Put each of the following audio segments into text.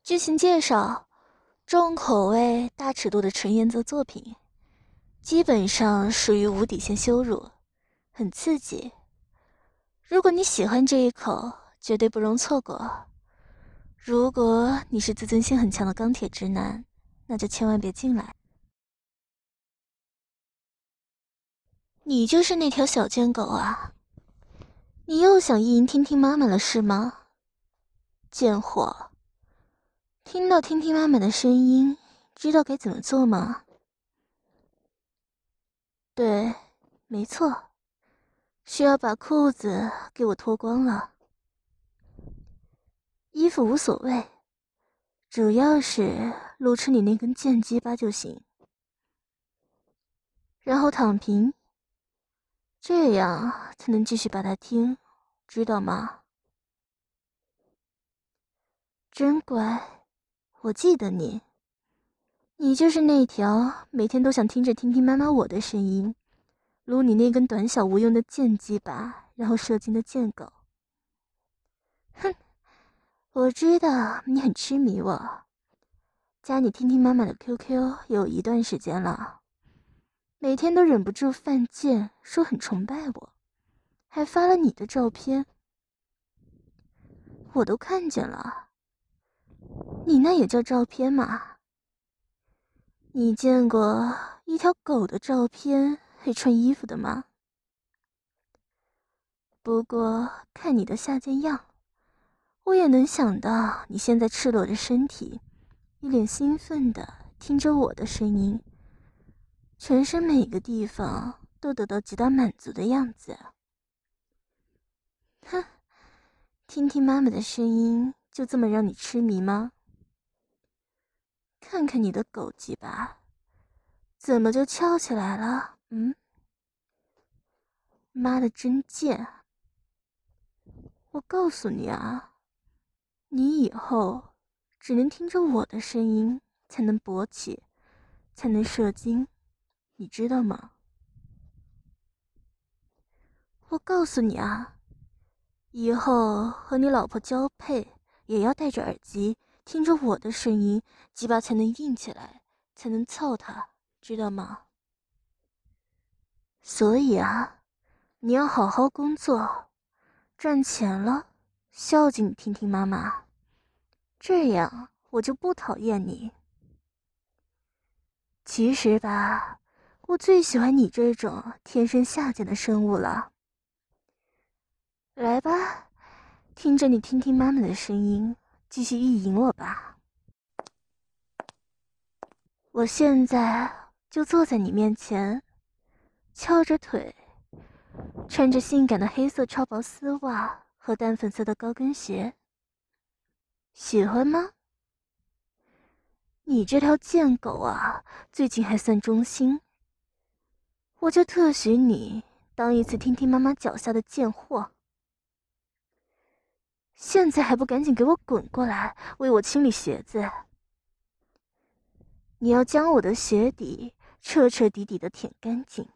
剧情介绍：重口味、大尺度的纯原作作品，基本上属于无底线羞辱，很刺激。如果你喜欢这一口，绝对不容错过。如果你是自尊心很强的钢铁直男，那就千万别进来。你就是那条小贱狗啊！你又想意淫听听妈妈了是吗？贱货！听到听听妈妈的声音，知道该怎么做吗？对，没错，需要把裤子给我脱光了。衣服无所谓，主要是露出你那根贱鸡巴就行。然后躺平，这样才能继续把它听，知道吗？真乖，我记得你。你就是那条每天都想听着听听妈妈我的声音，撸你那根短小无用的贱鸡巴，然后射精的贱狗。哼，我知道你很痴迷我，加你听听妈妈的 QQ 有一段时间了，每天都忍不住犯贱，说很崇拜我，还发了你的照片，我都看见了。你那也叫照片吗？你见过一条狗的照片还穿衣服的吗？不过看你的下贱样，我也能想到你现在赤裸着身体，一脸兴奋的听着我的声音，全身每个地方都得到极大满足的样子。哼，听听妈妈的声音就这么让你痴迷吗？看看你的狗鸡巴，怎么就翘起来了？妈的真贱！我告诉你啊，你以后只能听着我的声音才能勃起，才能射精，你知道吗？我告诉你啊，以后和你老婆交配也要戴着耳机，听着我的声音，鸡巴才能硬起来，才能操它，知道吗？所以啊，你要好好工作，赚钱了，孝敬听听妈妈，这样我就不讨厌你。其实吧，我最喜欢你这种天生下贱的生物了。来吧，听着你听听妈妈的声音，继续意淫我吧。我现在就坐在你面前，翘着腿，穿着性感的黑色超薄丝袜和淡粉色的高跟鞋。喜欢吗？你这条贱狗啊，最近还算忠心，我就特许你当一次听听妈妈脚下的贱货。现在还不赶紧给我滚过来，为我清理鞋子！你要将我的鞋底彻彻底底的舔干净。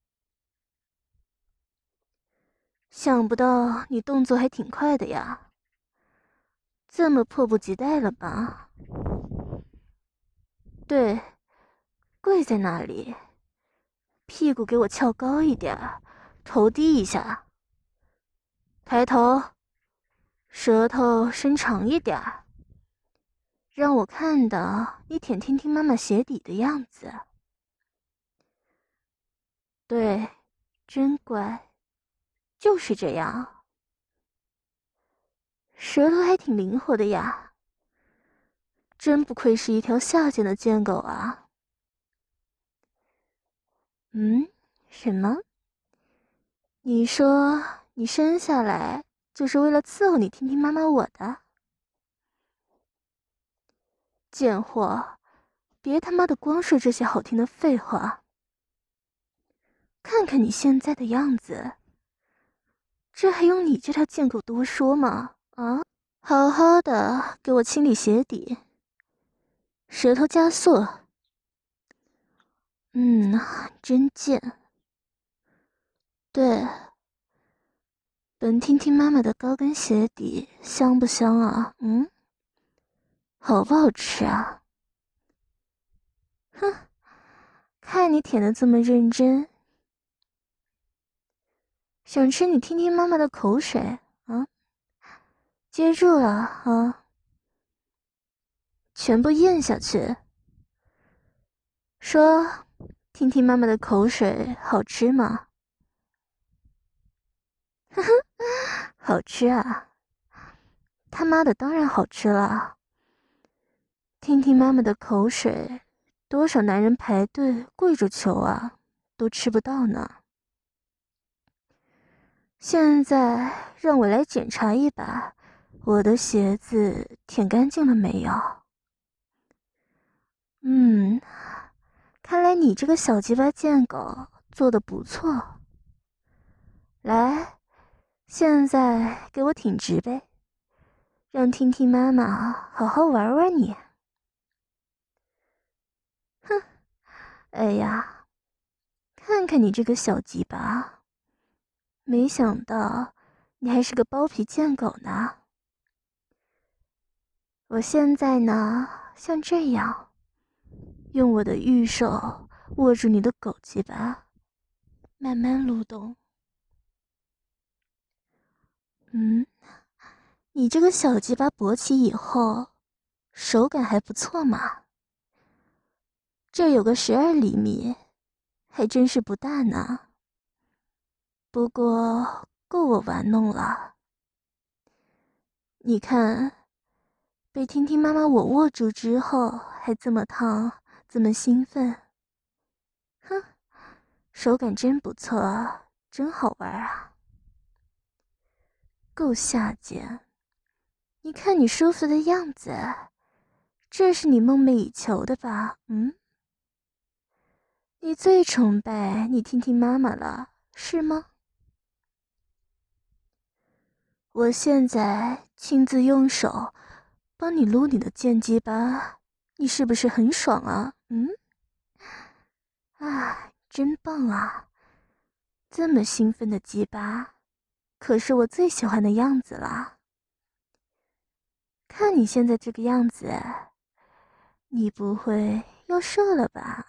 想不到你动作还挺快的呀，这么迫不及待了吧？对，跪在那里，屁股给我翘高一点，头低一下，抬头，舌头伸长一点，让我看到你舔听听妈妈鞋底的样子。对，真乖，就是这样。舌头还挺灵活的呀，真不愧是一条下贱的贱狗啊。什么？你说你生下来就是为了伺候你听听妈妈我的？贱货，别他妈的光说这些好听的废话。看看你现在的样子，这还用你这条贱狗多说吗？啊，好好的给我清理鞋底，舌头加速。真贱。对，本听听妈妈的高跟鞋底香不香啊？ 好不好吃啊？哼，看你舔得这么认真，想吃你听听妈妈的口水啊！接住了啊！全部咽下去。说，听听妈妈的口水好吃吗？呵呵，好吃啊！他妈的当然好吃了。听听妈妈的口水，多少男人排队跪着求啊，都吃不到呢。现在让我来检查一把，我的鞋子舔干净了没有？看来你这个小鸡巴贱狗做得不错。来，现在给我挺直呗，让听听妈妈好好玩玩你。哼，哎呀，看看你这个小鸡巴，没想到你还是个包皮贱狗呢。我现在呢，像这样，用我的玉手握住你的狗鸡巴，慢慢撸动。你这个小鸡巴勃起以后，手感还不错嘛。这有个12厘米，还真是不大呢。不过够我玩弄了。你看，被听听妈妈我握住之后，还这么烫，这么兴奋。哼，手感真不错，真好玩啊。够下贱。你看你舒服的样子，这是你梦寐以求的吧？你最崇拜你听听妈妈了，是吗？我现在亲自用手帮你撸你的贱鸡巴，你是不是很爽啊？真棒啊！这么兴奋的鸡巴，可是我最喜欢的样子啦。看你现在这个样子，你不会要射了吧？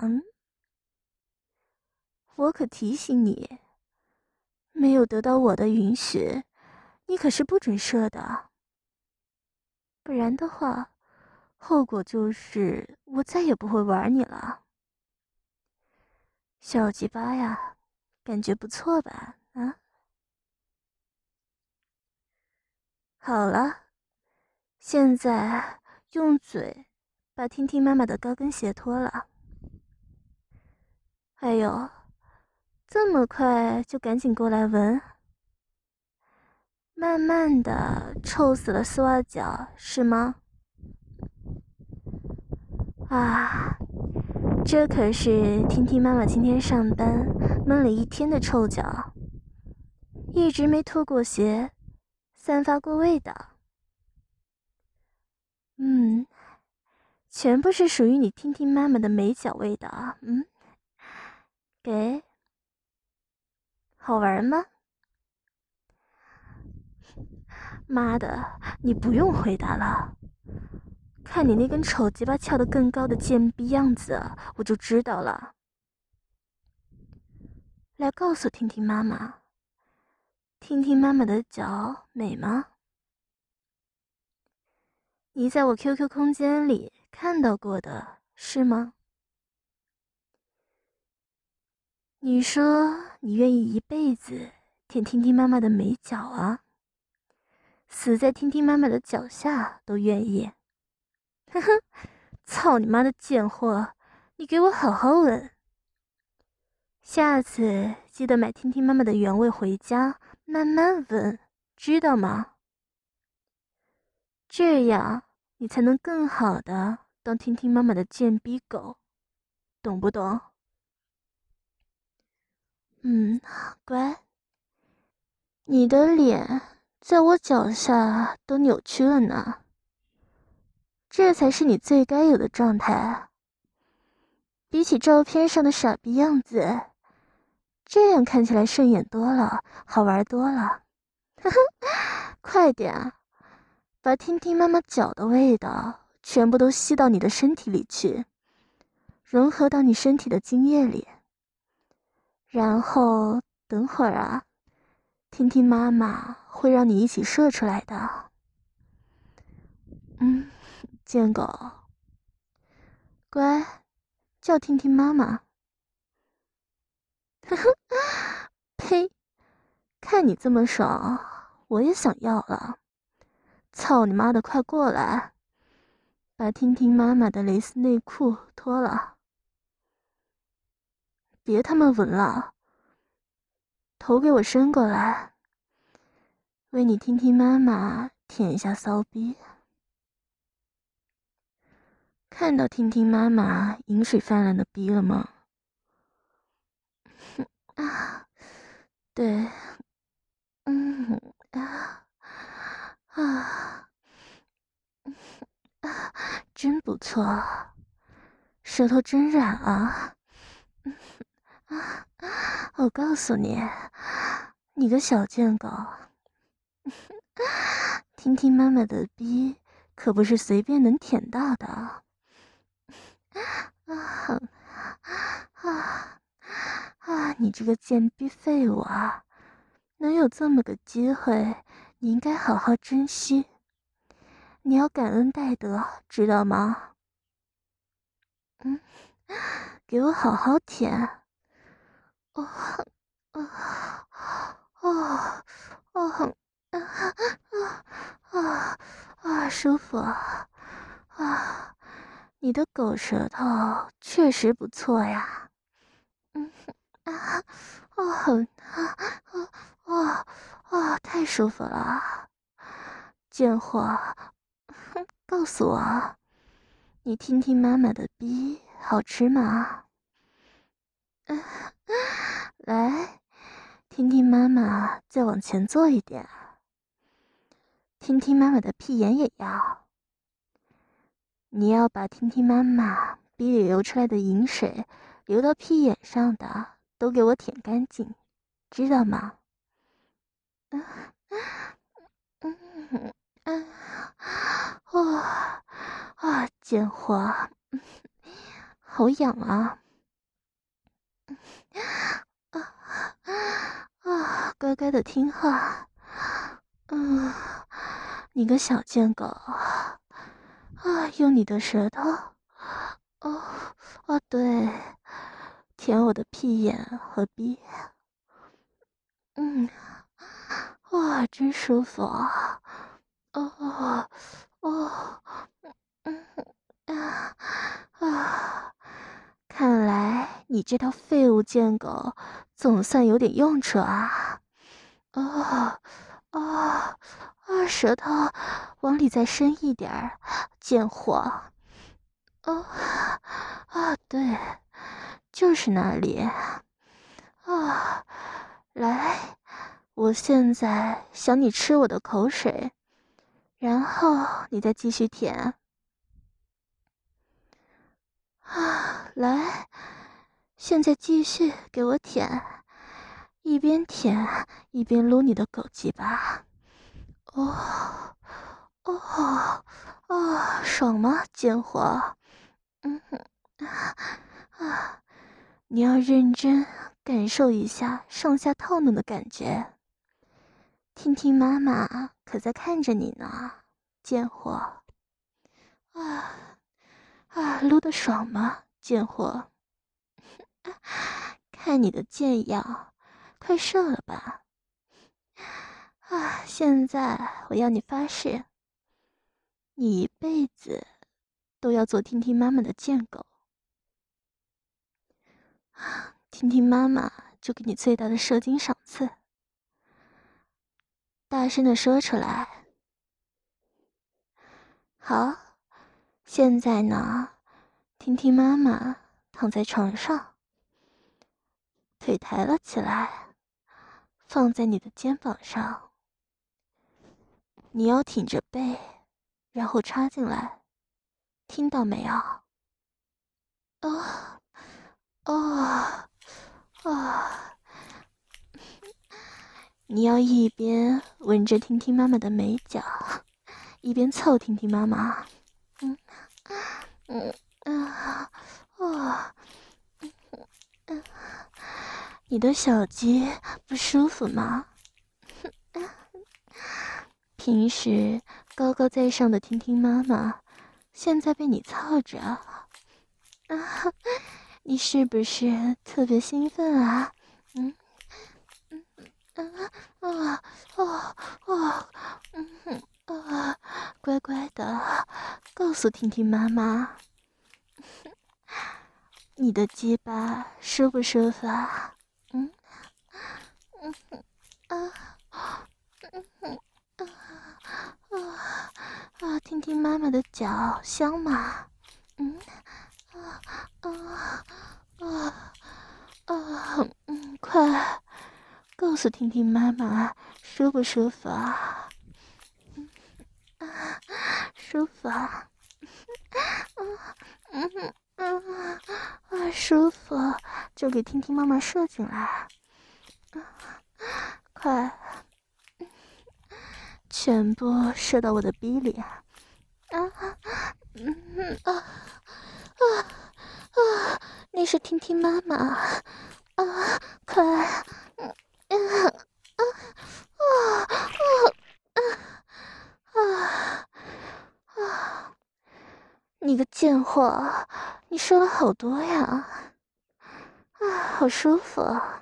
我可提醒你，没有得到我的允许，你可是不准射的。不然的话，后果就是我再也不会玩你了。小鸡巴呀，感觉不错吧？好了，现在用嘴把听听妈妈的高跟鞋脱了。还有，这么快就赶紧过来闻。慢慢的臭死了丝袜脚，是吗？啊，这可是听听妈妈今天上班闷了一天的臭脚，一直没脱过鞋，散发过味道。全部是属于你听听妈妈的美脚味道。给，好玩吗？妈的，你不用回答了。看你那根丑鸡巴翘得更高的贱逼样子，我就知道了。来告诉听听妈妈，听听妈妈的脚美吗？你在我 QQ 空间里看到过的是吗？你说你愿意一辈子舔听听妈妈的美脚啊？死在听听妈妈的脚下都愿意。呵呵，操你妈的贱货，你给我好好闻。下次记得买听听妈妈的原味回家，慢慢闻，知道吗？这样你才能更好的当听听妈妈的贱逼狗，懂不懂？乖。你的脸在我脚下都扭曲了呢，这才是你最该有的状态。比起照片上的傻逼样子，这样看起来顺眼多了，好玩多了。呵呵，快点，把听听妈妈脚的味道全部都吸到你的身体里去，融合到你身体的精液里。然后等会儿啊，听听妈妈会让你一起射出来的。贱狗，乖，叫听听妈妈。呵呵，呸！看你这么爽，我也想要了。操你妈的，快过来，把听听妈妈的蕾丝内裤脱了。别他妈闻了，头给我伸过来，为你听听妈妈舔一下骚逼。看到听听妈妈饮水泛滥的逼了吗？啊，对，真不错，舌头真软啊！我告诉你，你个小贱狗，听听妈妈的逼可不是随便能舔到的。你这个贱逼废物啊！能有这么个机会，你应该好好珍惜。你要感恩戴德，知道吗？给我好好舔。舒服啊！你的狗舌头确实不错呀。太舒服了，贱货！告诉我，你听听妈妈的逼好吃吗？来，听听妈妈再往前坐一点，听听妈妈的屁眼也要。你要把听听妈妈逼里流出来的饮水流到屁眼上的都给我舔干净，知道吗？贱货，好痒啊！乖乖的听话。你个小贱狗，用你的舌头，对，舔我的屁眼和逼。真舒服啊！看来你这条废物贱狗总算有点用处啊！舌头往里再伸一点儿，贱货！对，就是那里。来，我现在想你吃我的口水，然后你再继续舔。来，现在继续给我舔，一边舔一边撸你的狗鸡巴。爽吗，贱货？你要认真感受一下上下套弄的感觉。听听妈妈可在看着你呢，贱货。撸得爽吗，贱货？看你的贱样，快射了吧！现在我要你发誓，你一辈子都要做听听妈妈的贱狗。听听妈妈就给你最大的射精赏赐，大声的说出来。好，现在呢，听听妈妈躺在床上，腿抬了起来，放在你的肩膀上，你要挺着背，然后插进来，听到没有？你要一边闻着听听妈妈的美脚，一边凑听听妈妈。 你的小鸡不舒服吗？平时高高在上的听听妈妈，现在被你操着啊，你是不是特别兴奋啊？乖乖的，告诉听听妈妈，你的鸡巴舒不舒服啊？听听妈妈的脚香吗？快告诉听听妈妈舒不舒服啊？舒服啊？舒服就给听听妈妈射进来，快，全部射到我的逼里啊！你是听听妈妈啊！快，你个贱货，你射了好多呀！好舒服。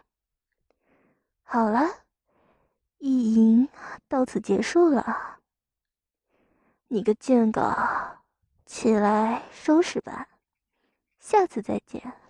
好了，意淫到此结束了。你个贱狗，起来收拾吧，下次再见。